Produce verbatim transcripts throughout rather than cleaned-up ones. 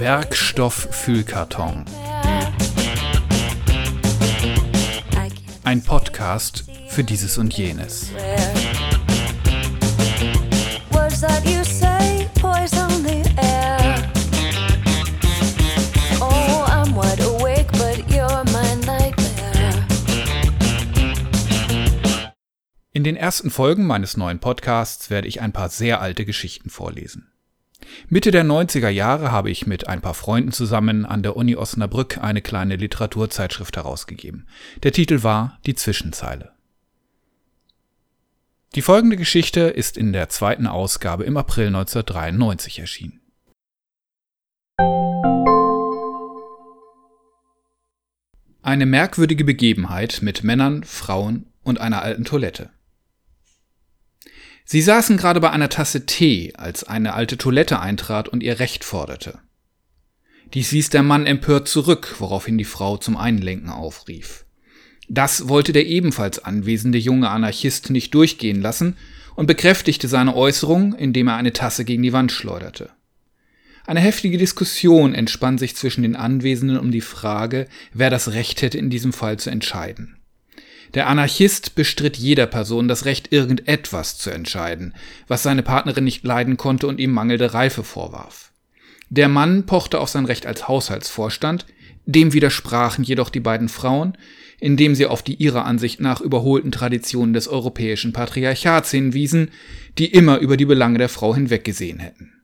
Werkstoff-Füllkarton. Ein Podcast für dieses und jenes. In den ersten Folgen meines neuen Podcasts werde ich ein paar sehr alte Geschichten vorlesen. Mitte der neunziger Jahre habe ich mit ein paar Freunden zusammen an der Uni Osnabrück eine kleine Literaturzeitschrift herausgegeben. Der Titel war Die Zwischenzeile. Die folgende Geschichte ist in der zweiten Ausgabe im April neunzehnhundertdreiundneunzig erschienen. Eine merkwürdige Begebenheit mit Männern, Frauen und einer alten Toilette. Sie saßen gerade bei einer Tasse Tee, als eine alte Toilette eintrat und ihr Recht forderte. Dies wies der Mann empört zurück, woraufhin die Frau zum Einlenken aufrief. Das wollte der ebenfalls anwesende junge Anarchist nicht durchgehen lassen und bekräftigte seine Äußerung, indem er eine Tasse gegen die Wand schleuderte. Eine heftige Diskussion entspann sich zwischen den Anwesenden um die Frage, wer das Recht hätte, in diesem Fall zu entscheiden. Der Anarchist bestritt jeder Person das Recht, irgendetwas zu entscheiden, was seine Partnerin nicht leiden konnte und ihm mangelnde Reife vorwarf. Der Mann pochte auf sein Recht als Haushaltsvorstand, dem widersprachen jedoch die beiden Frauen, indem sie auf die ihrer Ansicht nach überholten Traditionen des europäischen Patriarchats hinwiesen, die immer über die Belange der Frau hinweggesehen hätten.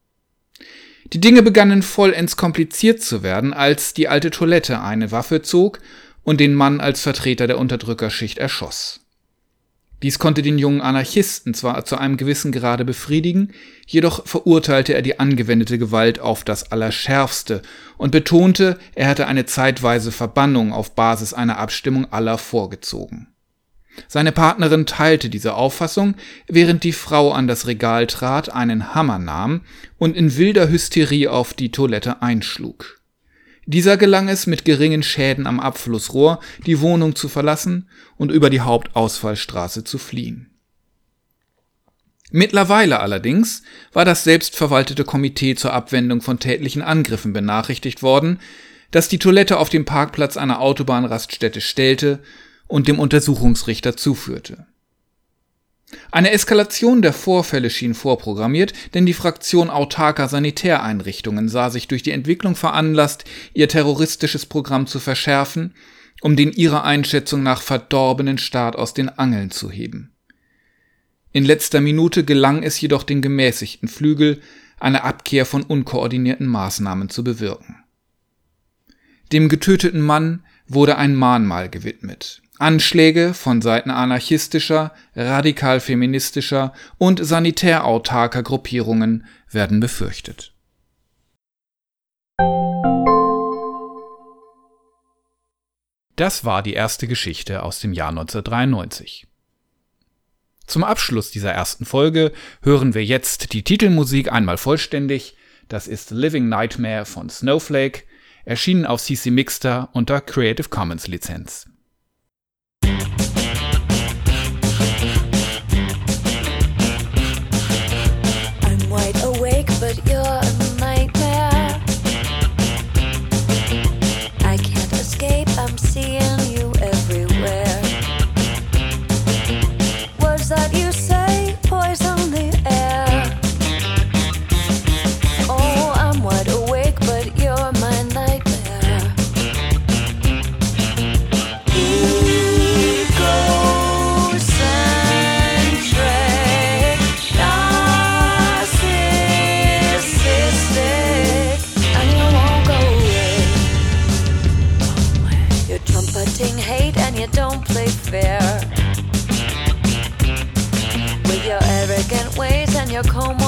Die Dinge begannen vollends kompliziert zu werden, als die alte Toilette eine Waffe zog und den Mann als Vertreter der Unterdrückerschicht erschoss. Dies konnte den jungen Anarchisten zwar zu einem gewissen Grade befriedigen, jedoch verurteilte er die angewendete Gewalt auf das Allerschärfste und betonte, er hätte eine zeitweise Verbannung auf Basis einer Abstimmung aller vorgezogen. Seine Partnerin teilte diese Auffassung, während die Frau an das Regal trat, einen Hammer nahm und in wilder Hysterie auf die Toilette einschlug. Dieser gelang es, mit geringen Schäden am Abflussrohr die Wohnung zu verlassen und über die Hauptausfallstraße zu fliehen. Mittlerweile allerdings war das selbstverwaltete Komitee zur Abwendung von tätlichen Angriffen benachrichtigt worden, das die Toilette auf dem Parkplatz einer Autobahnraststätte stellte und dem Untersuchungsrichter zuführte. Eine Eskalation der Vorfälle schien vorprogrammiert, denn die Fraktion autarker Sanitäreinrichtungen sah sich durch die Entwicklung veranlasst, ihr terroristisches Programm zu verschärfen, um den ihrer Einschätzung nach verdorbenen Staat aus den Angeln zu heben. In letzter Minute gelang es jedoch den gemäßigten Flügel, eine Abkehr von unkoordinierten Maßnahmen zu bewirken. Dem getöteten Mann wurde ein Mahnmal gewidmet. Anschläge von Seiten anarchistischer, radikal-feministischer und sanitärautarker Gruppierungen werden befürchtet. Das war die erste Geschichte aus dem Jahr neunzehnhundertdreiundneunzig. Zum Abschluss dieser ersten Folge hören wir jetzt die Titelmusik einmal vollständig. Das ist Living Nightmare von Snowflake, erschienen auf C C Mixter unter Creative Commons Lizenz. But you're a nightmare. I can't escape, I'm seeing you everywhere. Words that you say poison the air. Oh, I'm wide awake, but you're my nightmare. Egocentric, narcissistic, and you won't go away. You're trumpeting hate and you don't play fair. With your arrogant ways and your comb